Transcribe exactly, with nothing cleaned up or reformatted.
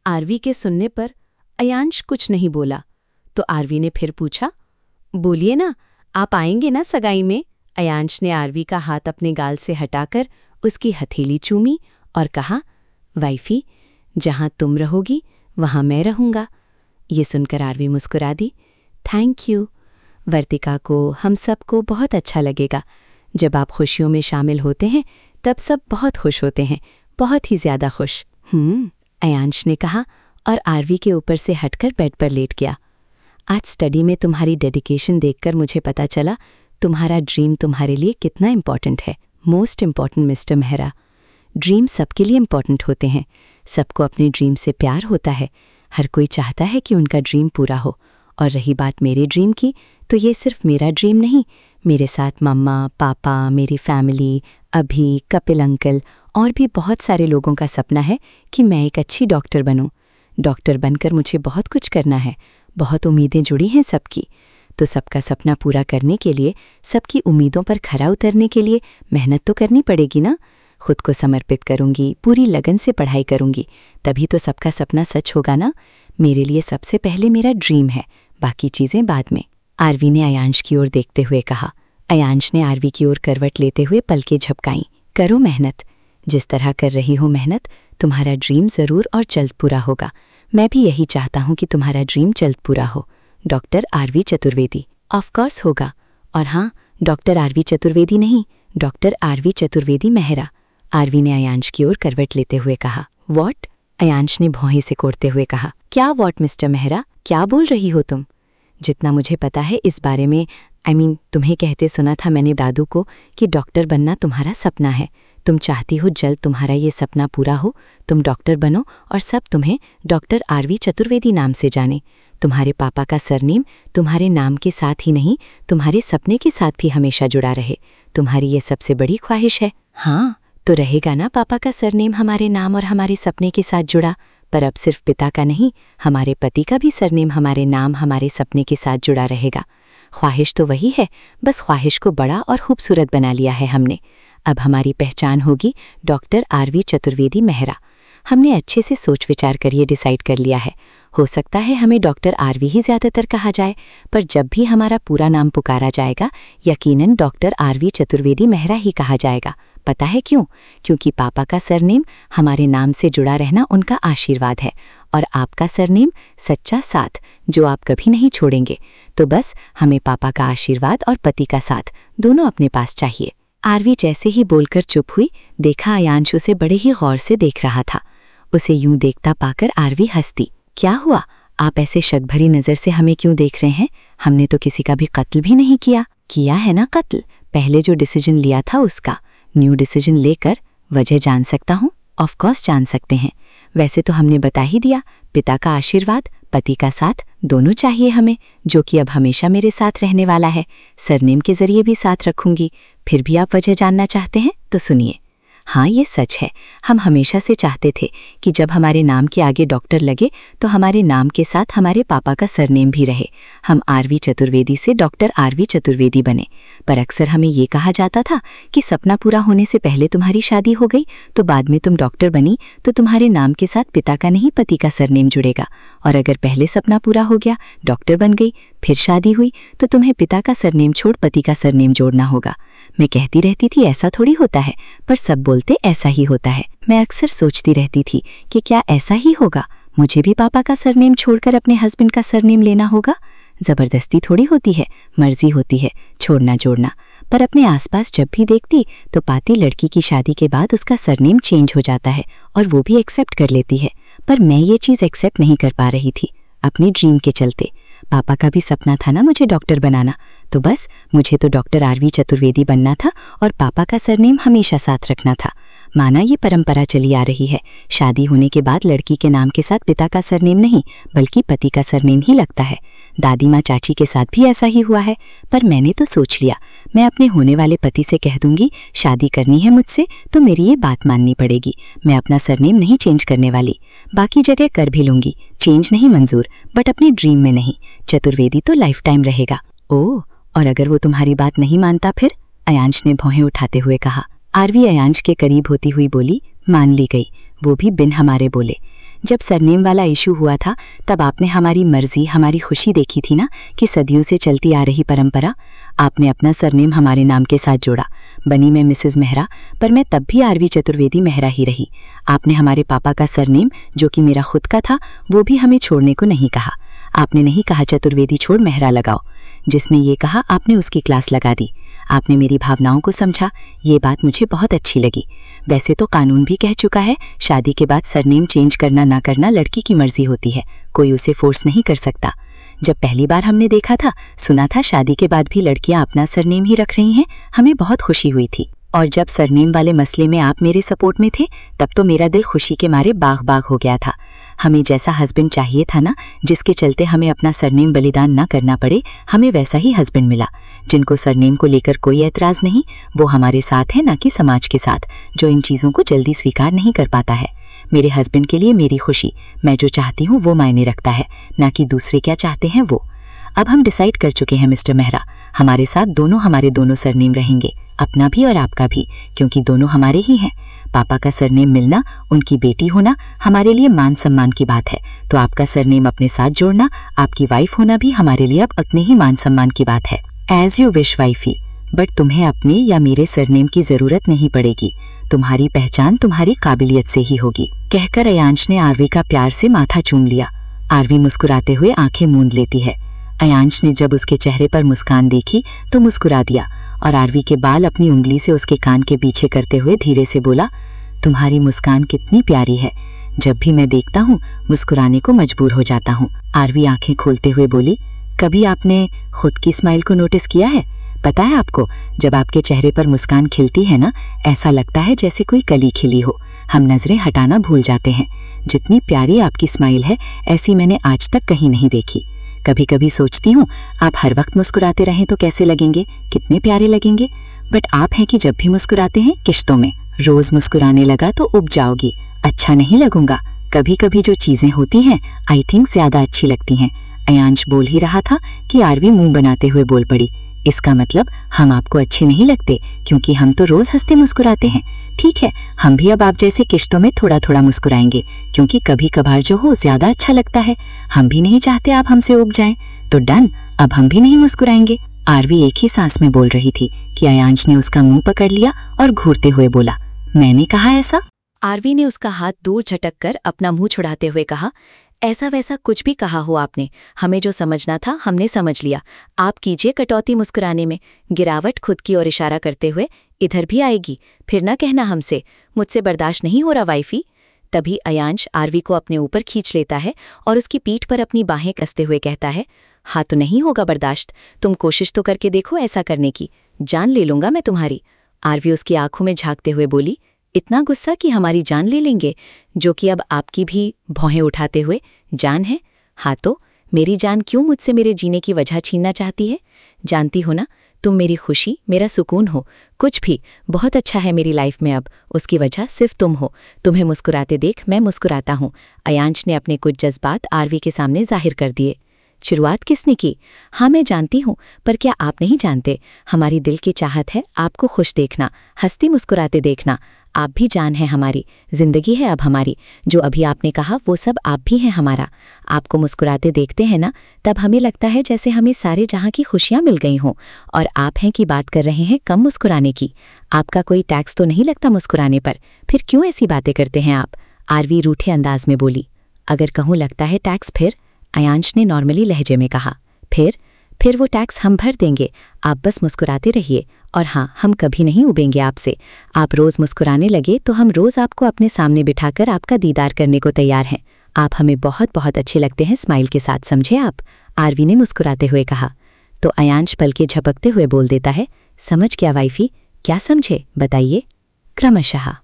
RV के सुनने पर अयांश कुछ नहीं बोला तो आरवी ने फिर पूछा, बोलिए ना, आप आएंगे ना सगाई में? अयांश ने आरवी का हाथ अपने गाल से हटाकर उसकी हथेली चूमी और कहा, वाइफी, जहां तुम रहोगी वहां मैं रहूंगा। ये सुनकर आरवी मुस्कुरा दी। Thank you. वर्तिका को, हम सबको बहुत अच्छा लगेगा। जब आप खुशियों में शामिल होते हैं तब सब बहुत खुश होते हैं, बहुत ही ज्यादा खुश। हम्म अयांश ने कहा और आरवी के ऊपर से हटकर बेड पर लेट गया। आज स्टडी में तुम्हारी डेडिकेशन देखकर मुझे पता चला तुम्हारा ड्रीम तुम्हारे लिए कितना इम्पॉर्टेंट है। Most important mister Mehra. Dream सबके लिए इम्पॉर्टेंट होते हैं। सबको अपने ड्रीम से प्यार होता है। हर कोई चाहता है कि उनका ड्रीम पूरा हो। और रही बात मेरे ड्रीम की, तो ये सिर्फ मेरा ड्रीम नहीं, मेरे साथ मम्मा, पापा, मेरी फैमिली, अभी, कपिल अंकल और भी बहुत सारे लोगों का सपना है कि मैं एक अच्छी डॉक्टर बनूं। डॉक्टर बनकर मुझे बहुत कुछ करना है। बहुत उम्मीदें जुड़ी हैं सबकी। तो सबका सपना पूरा करने के लिए, सबकी उम्मीदों पर खरा उतरने के लिए मेहनत तो करनी पड़ेगी ना। खुद को समर्पित करूंगी, पूरी लगन से पढ़ाई करूंगी, तभी तो सबका सपना सच होगा ना। मेरे लिए सबसे पहले मेरा ड्रीम है, बाकी चीज़ें बाद में। आरवी ने अयांश की ओर देखते हुए कहा। अयांश ने आरवी की ओर करवट लेते हुए पलकें झपकाईं। करो मेहनत। जिस तरह कर रही हो मेहनत, तुम्हारा ड्रीम ज़रूर और जल्द पूरा होगा। मैं भी यही चाहता हूँ कि तुम्हारा ड्रीम जल्द पूरा हो। डॉक्टर आरवी चतुर्वेदी। ऑफकोर्स होगा। और हाँ, डॉक्टर आरवी चतुर्वेदी नहीं, डॉक्टर आरवी चतुर्वेदी मेहरा। आरवी ने अयांश की ओर करवट लेते हुए कहा। वॉट? अयांश ने भौहें से कोड़ते हुए कहा। क्या वॉट मिस्टर मेहरा, क्या बोल रही हो तुम? जितना मुझे पता है इस बारे में, आई I मीन mean, तुम्हें कहते सुना था मैंने दादू को कि डॉक्टर बनना तुम्हारा सपना है। तुम चाहती हो जल्द तुम्हारा ये सपना पूरा हो, तुम डॉक्टर बनो और सब तुम्हें डॉक्टर आरवी चतुर्वेदी नाम से जाने। तुम्हारे पापा का सरनेम तुम्हारे नाम के साथ ही नहीं, तुम्हारे सपने के साथ भी हमेशा जुड़ा रहे। तुम्हारी ये सबसे बड़ी ख्वाहिश है। हाँ, तो रहेगा ना पापा का सरनेम हमारे नाम और हमारे सपने के साथ जुड़ा। पर अब सिर्फ पिता का नहीं, हमारे पति का भी सरनेम हमारे नाम, हमारे सपने के साथ जुड़ा रहेगा। ख्वाहिश तो वही है, बस ख्वाहिश को बड़ा और खूबसूरत बना लिया है हमने। अब हमारी पहचान होगी डॉक्टर आरवी चतुर्वेदी मेहरा। हमने अच्छे से सोच विचार कर ये डिसाइड कर लिया है। हो सकता है हमें डॉक्टर आरवी ही ज़्यादातर कहा जाए, पर जब भी हमारा पूरा नाम पुकारा जाएगा, यकीनन डॉक्टर आरवी चतुर्वेदी मेहरा ही कहा जाएगा। पता है क्यों? क्योंकि पापा का सरनेम हमारे नाम से जुड़ा रहना उनका आशीर्वाद है, और आपका सरनेम सच्चा साथ, जो आप कभी नहीं छोड़ेंगे। तो बस हमें पापा का आशीर्वाद और पति का साथ दोनों अपने पास चाहिए। आरवी जैसे ही बोलकर चुप हुई, देखा अयांश उसे बड़े ही गौर से देख रहा था। उसे यूं देखता पाकर आरवी हंसती। क्या हुआ? आप ऐसे शक भरी नज़र से हमें क्यों देख रहे हैं? हमने तो किसी का भी कत्ल भी नहीं किया। किया है ना कत्ल, पहले जो डिसीजन लिया था उसका। न्यू डिसीजन लेकर वजह जान सकता हूँ? ऑफ कोर्स जान सकते हैं। वैसे तो हमने बता ही दिया, पिता का आशीर्वाद, पति का साथ दोनों चाहिए हमें, जो कि अब हमेशा मेरे साथ रहने वाला है। सरनेम के जरिए भी साथ रखूंगी। फिर भी आप वजह जानना चाहते हैं तो सुनिए। हाँ, ये सच है। हम हमेशा से चाहते थे कि जब हमारे नाम के आगे डॉक्टर लगे तो हमारे नाम के साथ हमारे पापा का सरनेम भी रहे। हम आरवी चतुर्वेदी से डॉक्टर आरवी चतुर्वेदी बने। पर अक्सर हमें ये कहा जाता था कि सपना पूरा होने से पहले तुम्हारी शादी हो गई तो बाद में तुम डॉक्टर बनी तो तुम्हारे नाम के साथ पिता का नहीं पति का सरनेम जुड़ेगा, और अगर पहले सपना पूरा हो गया, डॉक्टर बन गई, फिर शादी हुई, तो तुम्हें पिता का सरनेम छोड़ पति का सरनेम जोड़ना होगा। मैं कहती रहती थी ऐसा थोड़ी होता है, पर सब बोलते ऐसा ही होता है। मैं अक्सर सोचती रहती थी कि क्या ऐसा ही होगा, मुझे भी पापा का सरनेम छोड़कर अपने हस्बैंड का सरनेम लेना होगा। ज़बरदस्ती थोड़ी होती है, मर्जी होती है छोड़ना जोड़ना। पर अपने आसपास जब भी देखती तो पाती लड़की की शादी के बाद उसका सरनेम चेंज हो जाता है और वो भी एक्सेप्ट कर लेती है। पर मैं ये चीज़ एक्सेप्ट नहीं कर पा रही थी अपने ड्रीम के चलते। पापा का भी सपना था ना मुझे डॉक्टर बनाना, तो बस मुझे तो डॉक्टर आरवी चतुर्वेदी बनना था और पापा का सरनेम हमेशा साथ रखना था। माना ये परंपरा चली आ रही है, शादी होने के बाद लड़की के नाम के साथ पिता का सरनेम नहीं बल्कि पति का सरनेम ही लगता है। दादी माँ चाची के साथ भी ऐसा ही हुआ है। पर मैंने तो सोच लिया, मैं अपने होने वाले पति से कह दूंगी शादी करनी है मुझसे तो मेरी ये बात माननी पड़ेगी। मैं अपना सरनेम नहीं चेंज करने वाली, बाकी जगह कर भी लूंगी, चेंज नहीं मंजूर, बट अपने ड्रीम में नहीं। चतुर्वेदी तो लाइफ टाइम रहेगा। ओह, और अगर वो तुम्हारी बात नहीं मानता फिर? अयांश ने भौहें उठाते हुए कहा। आरवी अयांश के करीब होती हुई बोली, मान ली गई, वो भी बिन हमारे बोले। जब सरनेम वाला इशू हुआ था तब आपने हमारी मर्जी, हमारी खुशी देखी थी ना, कि सदियों से चलती आ रही परंपरा। आपने अपना सरनेम हमारे नाम के साथ जोड़ा। बनी मैं मिसेस मेहरा, पर मैं तब भी आरवी चतुर्वेदी मेहरा ही रही। आपने हमारे पापा का सरनेम, जो कि मेरा खुद का था, वो भी हमें छोड़ने को नहीं कहा। आपने नहीं कहा चतुर्वेदी छोड़ मेहरा लगाओ। जिसने ये कहा आपने उसकी क्लास लगा दी। आपने मेरी भावनाओं को समझा, ये बात मुझे बहुत अच्छी लगी। वैसे तो कानून भी कह चुका है, शादी के बाद सरनेम चेंज करना ना करना लड़की की मर्जी होती है, कोई उसे फोर्स नहीं कर सकता। जब पहली बार हमने देखा था, सुना था शादी के बाद भी लड़कियां अपना सरनेम ही रख रही हैं, हमें बहुत खुशी हुई थी। और जब सरनेम वाले मसले में आप मेरे सपोर्ट में थे, तब तो मेरा दिल खुशी के मारे बाग बाग हो गया था। हमें जैसा हस्बैंड चाहिए था ना, जिसके चलते हमें अपना सरनेम बलिदान ना करना पड़े, हमें वैसा ही हस्बैंड मिला। जिनको सरनेम को लेकर कोई एतराज़ नहीं, वो हमारे साथ है, ना कि समाज के साथ, जो इन चीज़ों को जल्दी स्वीकार नहीं कर पाता है। मेरे हस्बैंड के लिए मेरी खुशी, मैं जो चाहती हूँ वो मायने रखता है, ना कि दूसरे क्या चाहते हैं वो। अब हम डिसाइड कर चुके हैं मिस्टर मेहरा, हमारे साथ दोनों हमारे दोनों सरनेम रहेंगे, अपना भी और आपका भी, क्योंकि दोनों हमारे ही हैं। पापा का सरनेम मिलना, उनकी बेटी होना हमारे लिए मान सम्मान की बात है, तो आपका सरनेम अपने साथ जोड़ना, आपकी वाइफ होना भी हमारे लिए अब उतने ही मान सम्मान की बात है। As you wish wifey, but तुम्हें अपने या मेरे सरनेम की जरूरत नहीं पड़ेगी। तुम्हारी पहचान तुम्हारी काबिलियत से ही होगी। कहकर अयांश ने आरवी का प्यार से माथा चूम लिया। आरवी मुस्कुराते हुए आंखें मूंद लेती है। अयांश ने जब उसके चेहरे पर मुस्कान देखी तो मुस्कुरा दिया और आरवी के बाल अपनी उंगली से उसके कान के पीछे करते हुए धीरे से बोला, तुम्हारी मुस्कान कितनी प्यारी है, जब भी मैं देखता हूँ मुस्कुराने को मजबूर हो जाता हूँ। आरवी आंखें खोलते हुए बोली, कभी आपने खुद की स्माइल को नोटिस किया है? पता है आपको, जब आपके चेहरे पर मुस्कान खिलती है ना, ऐसा लगता है जैसे कोई कली खिली हो। हम नजरें हटाना भूल जाते हैं। जितनी प्यारी आपकी स्माइल है, ऐसी मैंने आज तक कहीं नहीं देखी। कभी कभी सोचती हूँ आप हर वक्त मुस्कुराते रहें तो कैसे लगेंगे, कितने प्यारे लगेंगे। बट आप हैं कि जब भी मुस्कुराते हैं किश्तों में। रोज मुस्कुराने लगा तो उब जाओगी, अच्छा नहीं लगूंगा। कभी कभी जो चीजें होती हैं आई थिंक ज्यादा अच्छी लगती हैं। अयांश बोल ही रहा था कि आरवी मुंह बनाते हुए बोल पड़ी, इसका मतलब हम आपको अच्छे नहीं लगते, क्योंकि हम तो रोज हंसते मुस्कुराते हैं। ठीक है, हम भी अब आप जैसे किश्तों में थोड़ा थोड़ा मुस्कुराएंगे, क्योंकि कभी कभार जो हो ज्यादा अच्छा लगता है। हम भी नहीं चाहते आप हमसे उब जाएं, तो डन, अब हम भी नहीं मुस्कुराएंगे। आरवी एक ही सांस में बोल रही थी कि अयांश ने उसका मुंह पकड़ लिया और घूरते हुए बोला, मैंने कहा ऐसा? आरवी ने उसका हाथ दूर झटक कर अपना मुंह छुड़ाते हुए कहा, ऐसा वैसा कुछ भी कहा हो आपने, हमें जो समझना था हमने समझ लिया। आप कीजिए कटौती मुस्कुराने में। गिरावट खुद की ओर इशारा करते हुए, इधर भी आएगी, फिर ना कहना हमसे, मुझसे बर्दाश्त नहीं हो रहा वाइफी। तभी अयांश आरवी को अपने ऊपर खींच लेता है और उसकी पीठ पर अपनी बाहें कसते हुए कहता है, हाँ तो नहीं होगा बर्दाश्त, तुम कोशिश तो करके देखो ऐसा करने की, जान ले लूंगा मैं तुम्हारी। आरवी उसकी आंखों में झांकते हुए बोली, इतना गुस्सा कि हमारी जान ले लेंगे, जो कि अब आपकी भी भौहें उठाते हुए जान है? हाँ तो मेरी जान क्यों मुझसे मेरे जीने की वजह छीनना चाहती है? जानती हो ना, तुम मेरी खुशी, मेरा सुकून हो, कुछ भी बहुत अच्छा है मेरी लाइफ में अब, उसकी वजह सिर्फ तुम हो। तुम्हें मुस्कुराते देख मैं मुस्कुराता हूँ। अयांश ने अपने कुछ जज्बात आरवी के सामने जाहिर कर दिए। शुरुआत किसने की? हाँ मैं जानती हूँ, पर क्या आप नहीं जानते, हमारी दिल की चाहत है आपको खुश देखना, हंसती मुस्कुराते देखना। आप भी जान है हमारी, जिंदगी है अब हमारी। जो अभी आपने कहा वो सब आप भी हैं हमारा। आपको मुस्कुराते देखते हैं ना, तब हमें लगता है जैसे हमें सारे जहाँ की खुशियाँ मिल गई हों। और आप हैं कि बात कर रहे हैं कम मुस्कुराने की। आपका कोई टैक्स तो नहीं लगता मुस्कुराने पर, फिर क्यों ऐसी बातें करते हैं आप? आरवी रूठे अंदाज में बोली। अगर कहूँ लगता है टैक्स फिर? अयांश ने नॉर्मली लहजे में कहा। फिर फिर वो टैक्स हम भर देंगे, आप बस मुस्कुराते रहिए। और हाँ, हम कभी नहीं उबेंगे आपसे। आप रोज़ मुस्कुराने लगे तो हम रोज़ आपको अपने सामने बिठाकर आपका दीदार करने को तैयार हैं। आप हमें बहुत बहुत अच्छे लगते हैं स्माइल के साथ, समझे आप? आरवी ने मुस्कुराते हुए कहा। तो अयांश पल के झपकते हुए बोल देता है, समझ क्या वाइफी? क्या समझे बताइए? क्रमशः